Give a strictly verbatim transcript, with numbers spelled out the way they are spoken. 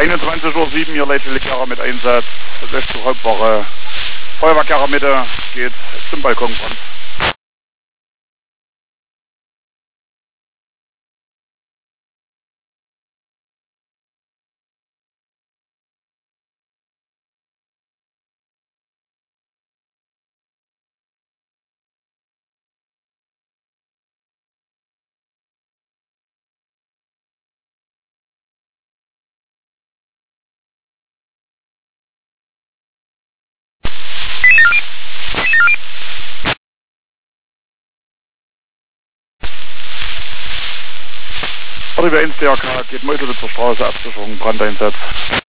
einundzwanzig Uhr sieben, hier Leitstelle mit Einsatz, Löschzug Hauptwache, Feuerwehr Mitte, geht zum Balkonbrand. Arriva eins D R K geht Meuselwitzer Straße, Absicherung, Brandeinsatz.